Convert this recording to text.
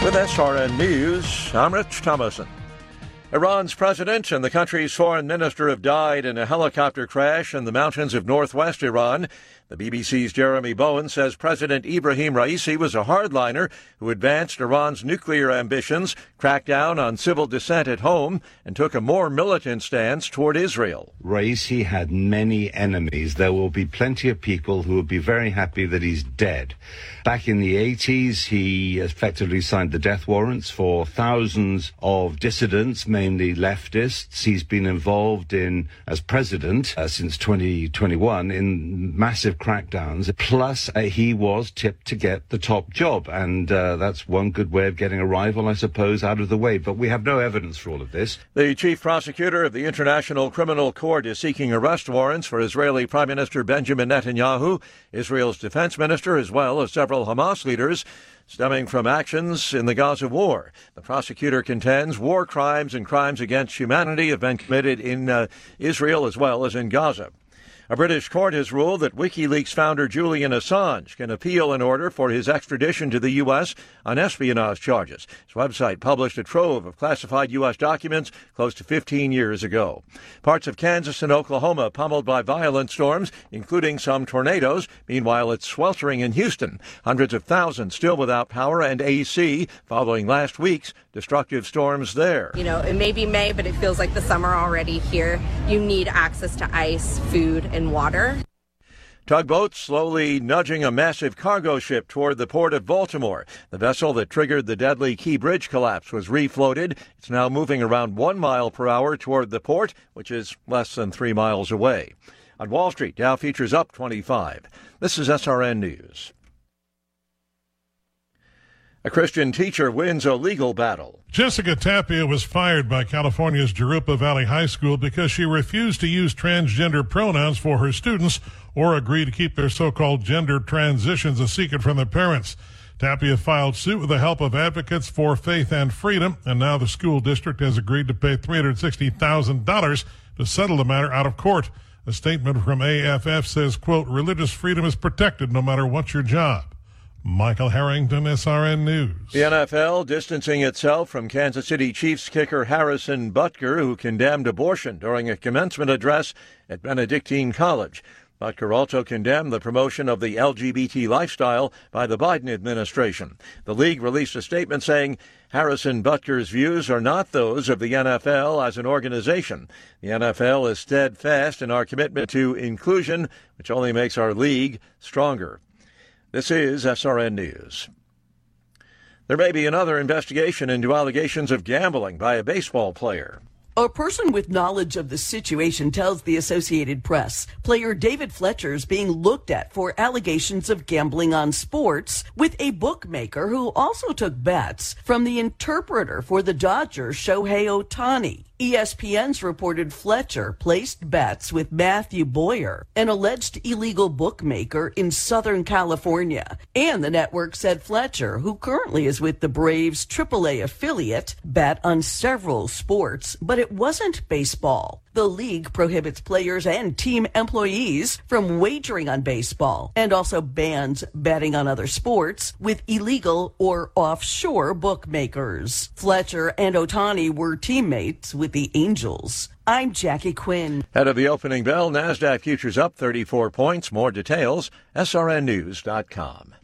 With SRN News, I'm Rich Thomason. Iran's president and the country's foreign minister have died in a helicopter crash in the mountains of northwest Iran. The BBC's Jeremy Bowen says President Ibrahim Raisi was a hardliner who advanced Iran's nuclear ambitions, cracked down on civil dissent at home, and took a more militant stance toward Israel. Raisi had many enemies. There will be plenty of people who will be very happy that he's dead. Back in the 80s, he effectively signed the death warrants for thousands of dissidents, mainly leftists. He's been involved in, as president since 2021, in massive crackdowns. Plus, he was tipped to get the top job, and that's one good way of getting a rival, I suppose, out of the way. But we have no evidence for all of this. The chief prosecutor of the International Criminal Court is seeking arrest warrants for Israeli Prime Minister Benjamin Netanyahu, Israel's defense minister, as well as several Hamas leaders, stemming from actions in the Gaza war. The prosecutor contends war crimes and crimes against humanity have been committed in Israel as well as in Gaza. A British court has ruled that WikiLeaks founder Julian Assange can appeal an order for his extradition to the U.S. on espionage charges. His website published a trove of classified U.S. documents close to 15 years ago. Parts of Kansas and Oklahoma pummeled by violent storms, including some tornadoes. Meanwhile, it's sweltering in Houston. Hundreds of thousands still without power and AC following last week's destructive storms there. You know, it may be May, but it feels like the summer already here. You need access to ice, food, and water. Tugboats slowly nudging a massive cargo ship toward the port of Baltimore. The vessel that triggered the deadly Key Bridge collapse was refloated. It's now moving around 1 mile per hour toward the port, which is less than 3 miles away. On Wall Street, Dow futures up 25. This is SRN News. A Christian teacher wins a legal battle. Jessica Tapia was fired by California's Jurupa Valley High School because she refused to use transgender pronouns for her students or agree to keep their so-called gender transitions a secret from their parents. Tapia filed suit with the help of Advocates for Faith and Freedom, and now the school district has agreed to pay $360,000 to settle the matter out of court. A statement from AFF says, quote, religious freedom is protected no matter what's your job. Michael Harrington, SRN News. The NFL distancing itself from Kansas City Chiefs kicker Harrison Butker, who condemned abortion during a commencement address at Benedictine College. Butker also condemned the promotion of the LGBT lifestyle by the Biden administration. The league released a statement saying Harrison Butker's views are not those of the NFL as an organization. The NFL is steadfast in our commitment to inclusion, which only makes our league stronger. This is SRN News. There may be another investigation into allegations of gambling by a baseball player. A person with knowledge of the situation tells the Associated Press player David Fletcher is being looked at for allegations of gambling on sports with a bookmaker who also took bets from the interpreter for the Dodgers, Shohei Ohtani. ESPN's reported Fletcher placed bets with Matthew Boyer, an alleged illegal bookmaker in Southern California. And the network said Fletcher, who currently is with the Braves' AAA affiliate, bet on several sports, but it wasn't baseball. The league prohibits players and team employees from wagering on baseball and also bans betting on other sports with illegal or offshore bookmakers. Fletcher and Ohtani were teammates with the Angels. I'm Jackie Quinn. Ahead of the opening bell, NASDAQ futures up 34 points. More details, srnnews.com.